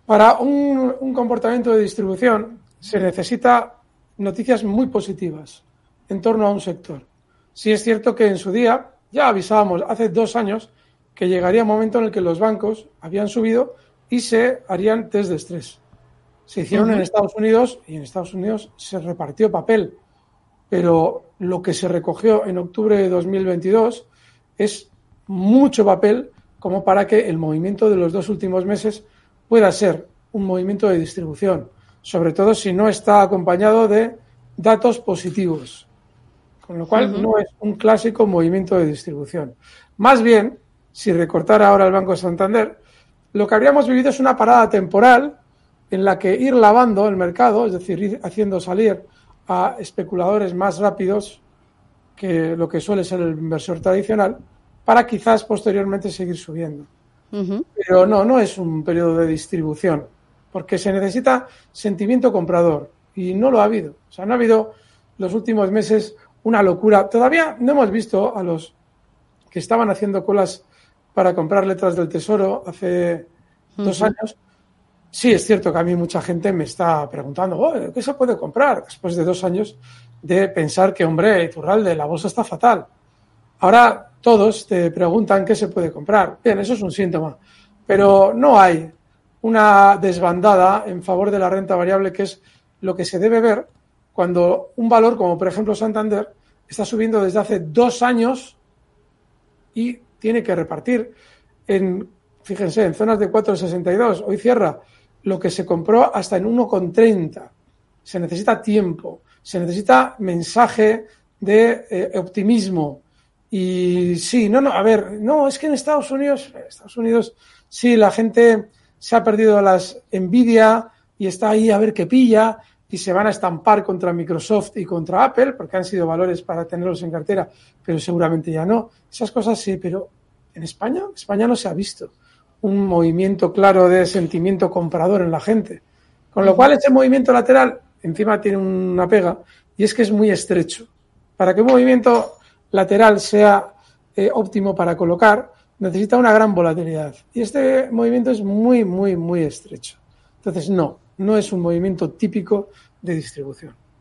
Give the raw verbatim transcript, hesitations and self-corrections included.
Para un, un comportamiento de distribución se necesita noticias muy positivas en torno a un sector. Sí es cierto que en su día ya avisábamos hace dos años que llegaría un momento en el que los bancos habían subido y se harían test de estrés. Se hicieron uh-huh. en Estados Unidos y en Estados Unidos se repartió papel, pero lo que se recogió en octubre de dos mil veintidós es mucho papel como para que el movimiento de los dos últimos meses pueda ser un movimiento de distribución, sobre todo si no está acompañado de datos positivos, con lo cual uh-huh. no es un clásico movimiento de distribución. Más bien, si recortara ahora el Banco Santander, lo que habríamos vivido es una parada temporal en la que ir lavando el mercado, es decir, ir haciendo salir a especuladores más rápidos que lo que suele ser el inversor tradicional, para quizás posteriormente seguir subiendo. Uh-huh. Pero no, no es un periodo de distribución, porque se necesita sentimiento comprador, y no lo ha habido. O sea, no ha habido los últimos meses una locura. Todavía no hemos visto a los que estaban haciendo colas para comprar letras del Tesoro hace uh-huh. dos años. Sí, es cierto que a mí mucha gente me está preguntando, oh, ¿qué se puede comprar? Después de dos años de pensar que, hombre, Iturralde, la bolsa está fatal. Ahora todos te preguntan qué se puede comprar. Bien, eso es un síntoma. Pero no hay una desbandada en favor de la renta variable, que es lo que se debe ver cuando un valor como, por ejemplo, Santander está subiendo desde hace dos años y tiene que repartir en, fíjense, en zonas de cuatro coma sesenta y dos. Hoy cierra lo que se compró hasta en uno coma treinta. Se necesita tiempo, se necesita mensaje de eh, optimismo. Y sí, no, no, a ver, no, es que en Estados Unidos, en Estados Unidos, sí, la gente se ha perdido las envidia y está ahí a ver qué pilla y se van a estampar contra Microsoft y contra Apple, porque han sido valores para tenerlos en cartera, pero seguramente ya no. Esas cosas sí, pero en España, España no se ha visto un movimiento claro de sentimiento comprador en la gente. Con lo cual, ese movimiento lateral encima tiene una pega, y es que es muy estrecho. Para que un movimiento lateral sea eh, óptimo para colocar, necesita una gran volatilidad. Y este movimiento es muy, muy, muy estrecho. Entonces, no, no es un movimiento típico de distribución.